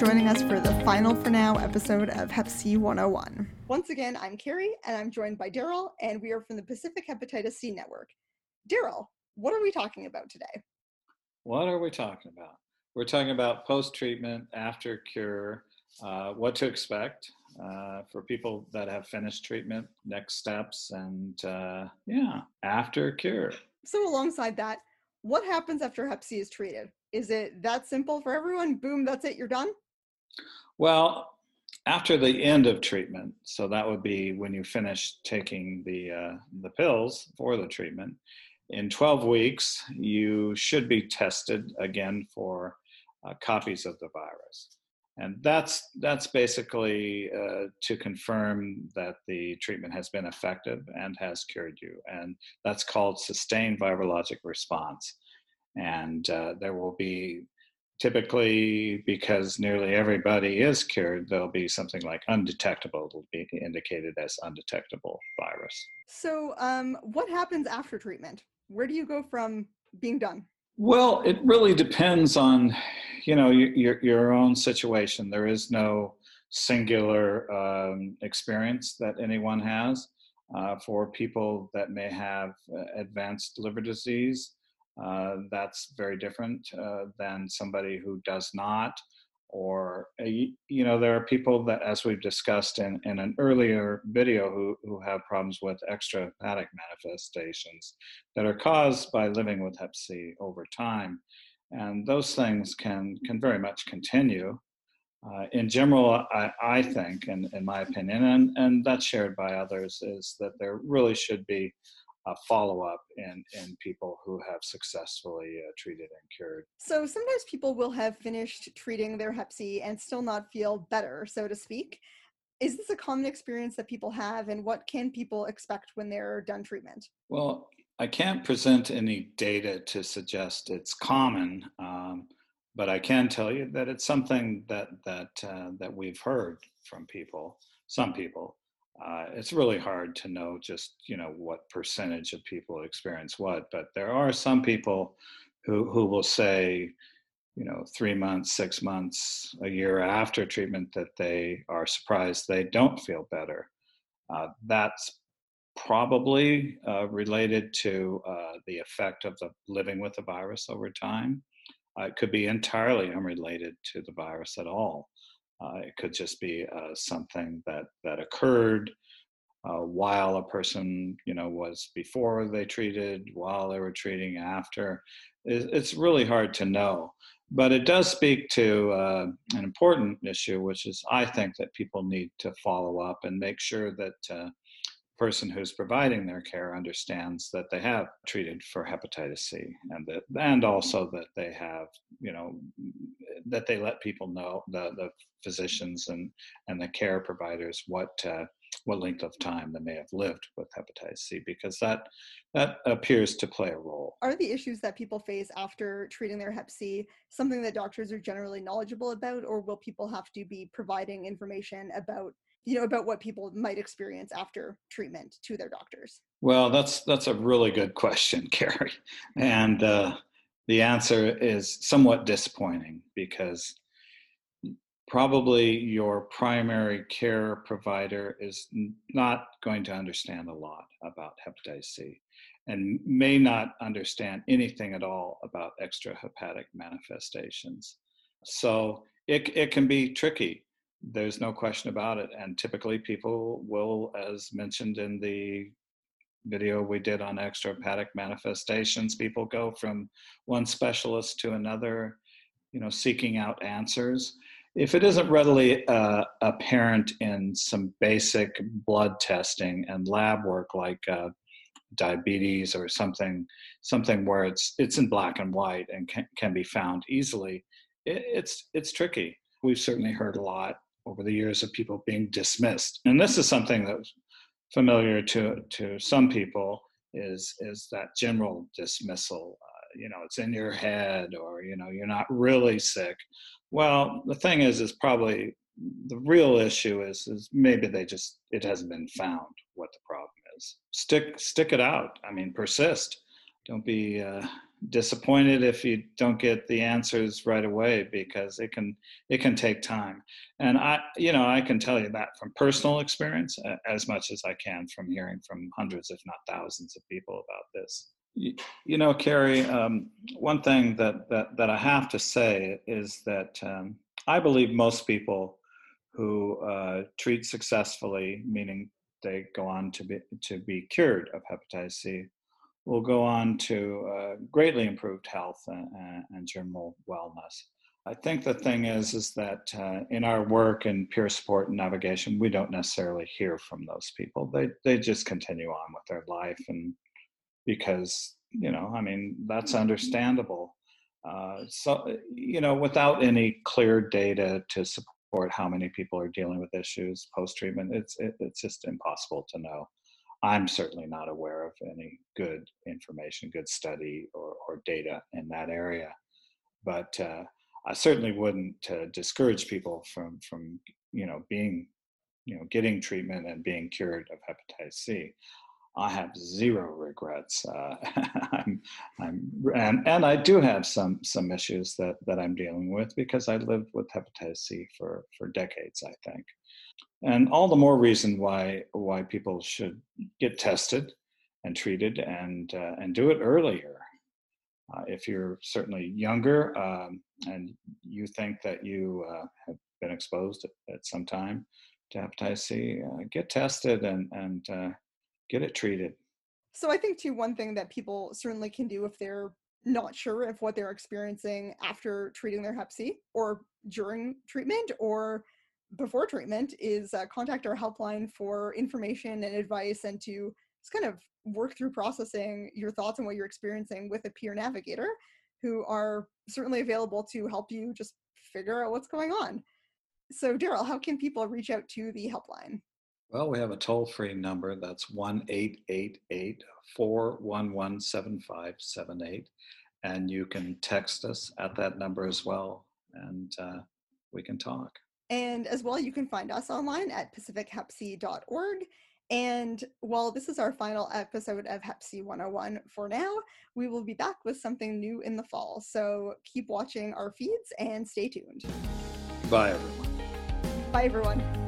joining us for the final for now episode of Hep C 101. Once again, I'm Carrie, and I'm joined by Daryl, and we are from the Pacific Hepatitis C Network. Daryl, what are we talking about today? What are we talking about? We're talking about post-treatment, after cure, what to expect for people that have finished treatment, next steps, and after cure. So alongside that, what happens after Hep C is treated? Is it that simple for everyone? Boom, that's it, you're done? Well, after the end of treatment, so that would be when you finish taking the pills for the treatment, in 12 weeks, you should be tested again for copies of the virus. And that's basically to confirm that the treatment has been effective and has cured you. And that's called sustained virologic response. And there will be typically, because nearly everybody is cured, there'll be something like undetectable. It'll be indicated as undetectable virus. So what happens after treatment? Where do you go from being done? Well, it really depends on, your own situation. There is no singular experience that anyone has. For people that may have advanced liver disease, that's very different than somebody who does not. Or, there are people that, as we've discussed in an earlier video, who have problems with extrahepatic manifestations that are caused by living with Hep C over time. And those things can very much continue. In general, I think, and in my opinion, and that's shared by others, is that there really should be a follow-up in people who have successfully treated and cured. So sometimes people will have finished treating their Hep C and still not feel better, so to speak. Is this a common experience that people have, and what can people expect when they're done treatment? Well, I can't present any data to suggest it's common, but I can tell you that it's something that we've heard from people, some people. It's really hard to know just what percentage of people experience what, but there are some people who will say 3 months, 6 months, a year after treatment that they are surprised they don't feel better. That's probably related to the effect of the living with the virus over time. It could be entirely unrelated to the virus at all. It could just be something that occurred while a person, was before they treated, while they were treating, after. It's really hard to know. But it does speak to an important issue, which is I think that people need to follow up and make sure that person who's providing their care understands that they have treated for hepatitis C, and also that they have, that they let people know, the physicians and the care providers, what length of time they may have lived with hepatitis C, because that appears to play a role. Are the issues that people face after treating their Hep C something that doctors are generally knowledgeable about, or will people have to be providing information about what people might experience after treatment to their doctors? Well, that's a really good question, Carrie. And the answer is somewhat disappointing, because probably your primary care provider is not going to understand a lot about hepatitis C, and may not understand anything at all about extrahepatic manifestations. So it can be tricky. There's no question about it. And typically people will, as mentioned in the video we did on extrahepatic manifestations, people go from one specialist to another, seeking out answers. If it isn't readily apparent in some basic blood testing and lab work, like diabetes or something where it's in black and white and can be found easily, it's tricky. We've certainly heard a lot over the years of people being dismissed, and this is something that's familiar to some people, is that general dismissal. It's in your head, or you're not really sick. Well, the thing is probably the real issue is maybe it hasn't been found what the problem is. Stick it out. I mean, persist. Don't be disappointed if you don't get the answers right away, because it can take time. And I can tell you that from personal experience, as much as I can from hearing from hundreds, if not thousands, of people about this. Carrie, one thing that I have to say is that I believe most people who treat successfully, meaning they go on to be cured of hepatitis C, will go on to greatly improved health and general wellness. I think the thing is that in our work in peer support and navigation, we don't necessarily hear from those people. They just continue on with their life, and because I mean, that's understandable. Without any clear data to support how many people are dealing with issues post treatment, it's just impossible to know. I'm certainly not aware of any good information, good study, or data in that area. But I certainly wouldn't discourage people from being getting treatment and being cured of hepatitis C. I have zero regrets. And I do have some issues that I'm dealing with, because I lived with hepatitis C for decades, I think. And all the more reason why people should get tested and treated, and do it earlier. If you're certainly younger, and you think that you have been exposed at some time to hepatitis C, get tested and get it treated. So I think too, one thing that people certainly can do if they're not sure if what they're experiencing after treating their hep C, or during treatment, or before treatment, is contact our helpline for information and advice, and to just kind of work through processing your thoughts and what you're experiencing with a peer navigator, who are certainly available to help you just figure out what's going on. So Daryl, how can people reach out to the helpline? Well, we have a toll-free number. That's 1-888-411-7578. And you can text us at that number as well, and we can talk. And as well, you can find us online at pacifichepc.org. And while this is our final episode of Hep C 101 for now, we will be back with something new in the fall. So keep watching our feeds and stay tuned. Bye, everyone. Bye, everyone.